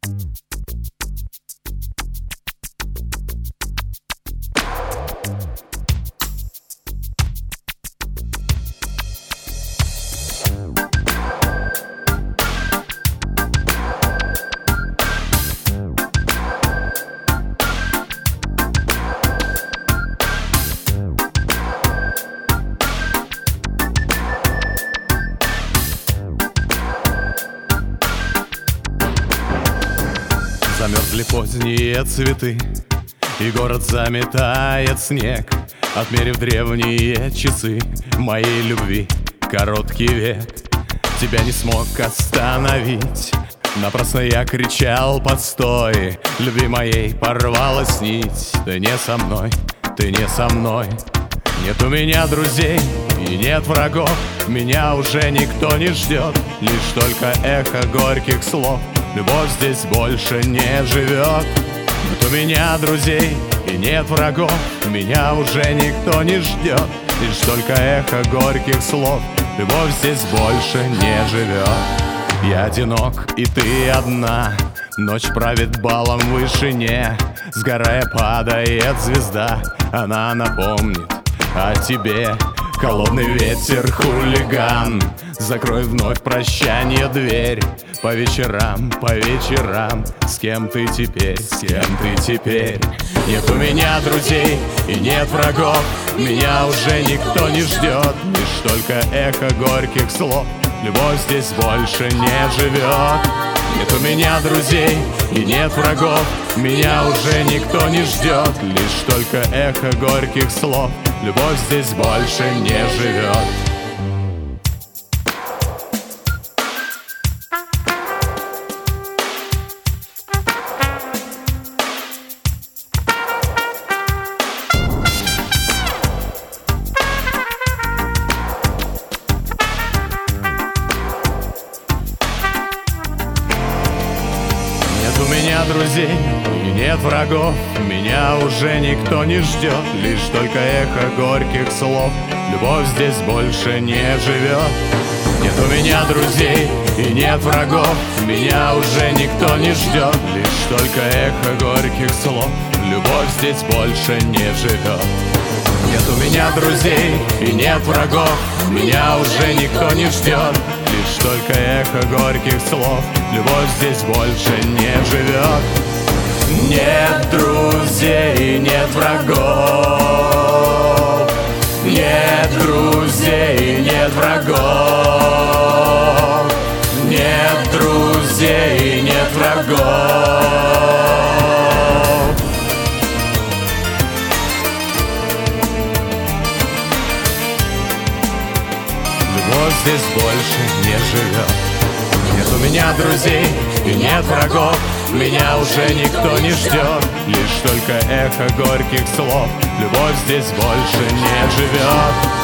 Замерзли поздние цветы, и город заметает снег, отмерив древние часы моей любви короткий век. Тебя не смог остановить, напрасно я кричал подстой. Любви моей порвалась нить, ты не со мной, ты не со мной. Нет у меня друзей и нет врагов, меня уже никто не ждет, лишь только эхо горьких слов. Любовь здесь больше не живет. Нет у меня друзей и нет врагов, меня уже никто не ждет, лишь только эхо горьких слов. Любовь здесь больше не живет. Я одинок, и ты одна, ночь правит балом в вышине. Сгорая падает звезда, она напомнит о тебе. Холодный ветер, хулиган, закрой вновь прощание дверь. По вечерам, с кем ты теперь, с кем ты теперь? Нет у меня друзей и нет врагов, меня уже никто не ждет, лишь только эхо горьких слов. Любовь здесь больше не живет. Нет у меня друзей и нет врагов, меня уже никто не ждет, лишь только эхо горьких слов. Любовь здесь больше не живет. У меня друзей и нет врагов, меня уже никто не ждет, лишь только эхо горьких слов. Любовь здесь больше не живет. Нет у меня друзей и нет врагов, меня уже никто не ждет, лишь только эхо горьких слов. Любовь здесь больше не живет. Нет у меня друзей и нет врагов, меня уже никто не ждет, лишь только эхо горьких слов. Любовь здесь больше не живет. Нет друзей, нет врагов. Нет друзей, нет врагов. Нет друзей, нет врагов. Любовь здесь больше не живет. Нет у меня друзей и нет врагов, меня уже никто не ждет, лишь только эхо горьких слов. Любовь здесь больше не живет.